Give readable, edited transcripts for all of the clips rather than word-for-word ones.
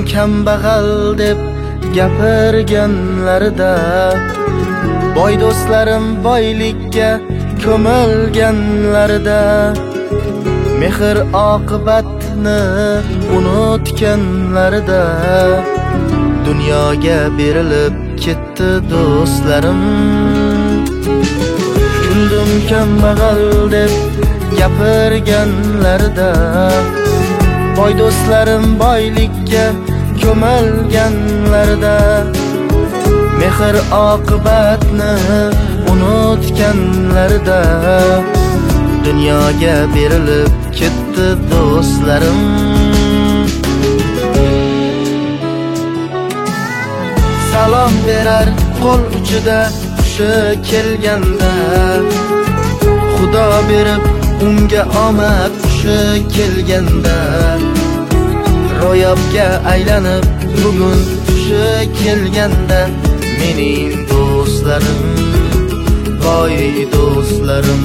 kambag'al deb gapirganlarida, boy do'stlarim boylikka ko'milganlarida, mehr oqibatni unutganlarida, dunyoga berilib ketdi do'stlarim. Kuldim kambag'al deb gapirganlarida, boy do'stlarim boylikka ko'milganlarida, mehr oqibatni unutganlarida, dunyoga berilib ketdi do'stlarim. Salom berar qo'l uchida hushi kelganda, Xudo berib unga omad hushi kelganda, ro'yobga aylanib bugun hushi kelganda, mening do'stlarim, boy do'stlarim.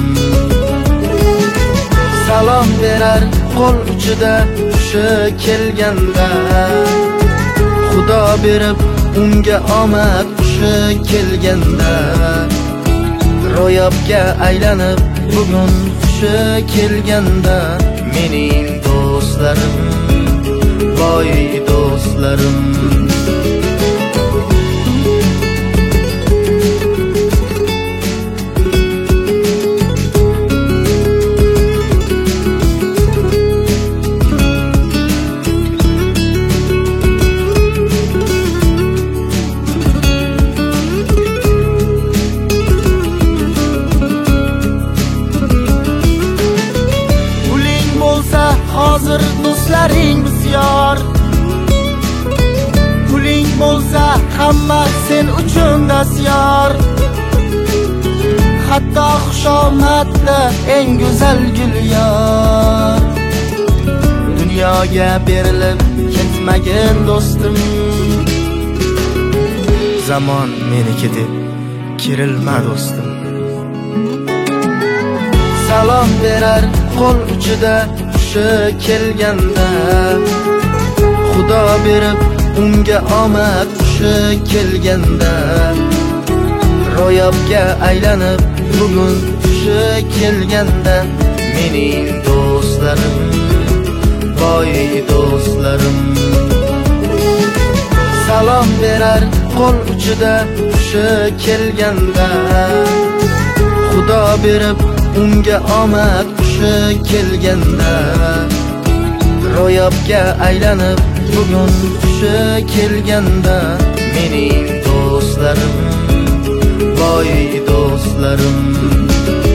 Salom berar qo'l uchida hushi kelganda, Xudo berib unga omad hushi kelganda, ro'yobga aylanib bugun hushi kelganda, mening do'stlarim, boy do'stlarim. Hozir do'stlaring bisyor, puling bo'lsa hamma sen uchun dasyor. Hatto xushomadda eng go'zal gul yor. Dunyoga berilib ketmagin do'stim, zamon meniki deb kerilma do'stim. Salom berar qo'l uchida hushi kelganda, Xudo berib unga omad hushi kelganda, ro'yobga aylanib bugun hushi kelganda, mening do'stlarim, boy do'stlarim. Salom berar qo'l uchida hushi kelganda, Xudo berib unga omad hushi kelganda, ro'yobga aylanib bugun hushi kelganda, mening do'stlarim, boy do'stlarim.